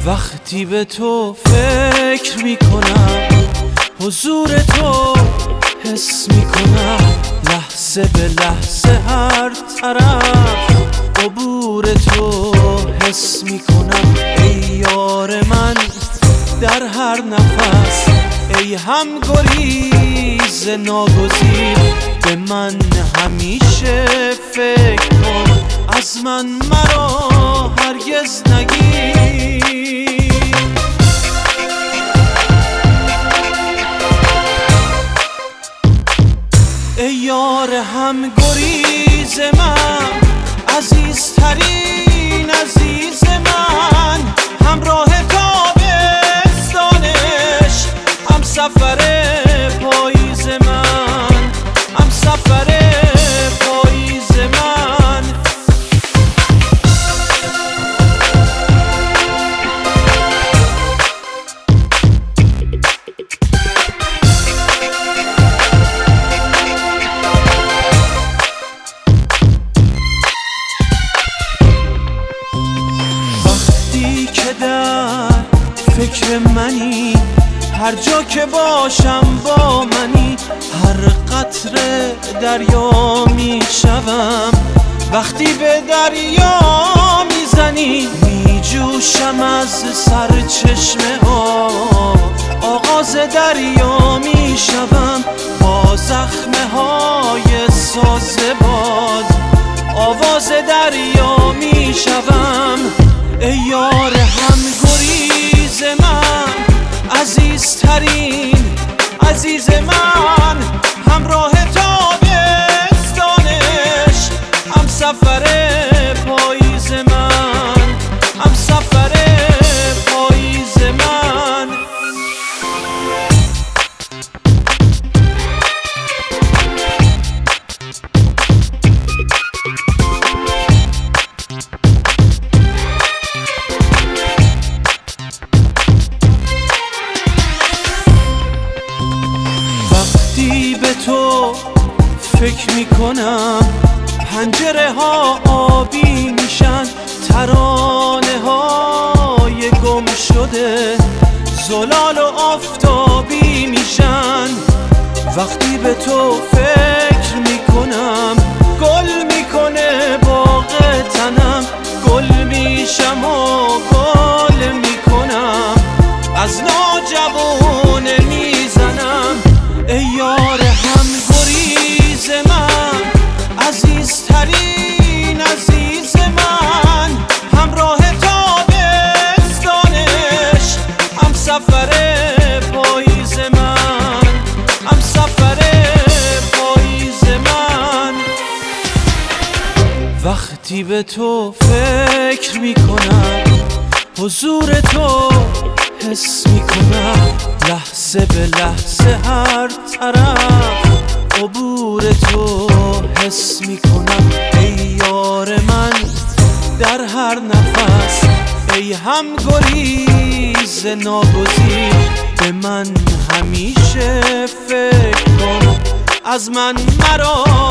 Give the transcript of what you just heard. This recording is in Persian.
وقتی به تو فکر میکنم، حضور تو حس میکنم، لحظه به لحظه هر طرف عبور تو حس میکنم. ای یار من در هر نفس، ای هم گریز ناگزیر، به من همیشه فکر کن، از من مرا هرگز نگیر. ای یار هم گریز من، عزیزترین عزیز من، همراه تابستانش، هم سفر پاییز من، هم سفر پاییز من. در فکر منی، هر جا که باشم با منی، هر قطره دریا میشوم وقتی به دریا میزنی. میجوشم از سرچشمه ها، آغاز دریا میشوم، با زخمه های ساز باد آواز دریا میشوم. ای یار هم گریز من، عزیزترین عزیز من، همراه تابستانش، هم سفر پاییز من، هم سفر پاییز من. وقتی به تو فکر میکنم، پنجره ها آبی میشن، ترانه های گم شده زلال و آفتابی میشن. وقتی به تو فکر میکنم، گل میکنه باغ تنم، گل میشم و گل میکنم، از ناجوونه میزنم. ای یار هم گریز من، عزیزترین عزیز من، همراه تابستانش، هم سفر پاییز من، هم سفر پاییز من. وقتی به تو فکر میکنم، حضور تو حس میکنم، لحظه به لحظه هر طرف عبور تو حس میکنم. ای یار من در هر نفس، ای هم گریز ناگزیر، به من همیشه فکر کن، از من مرا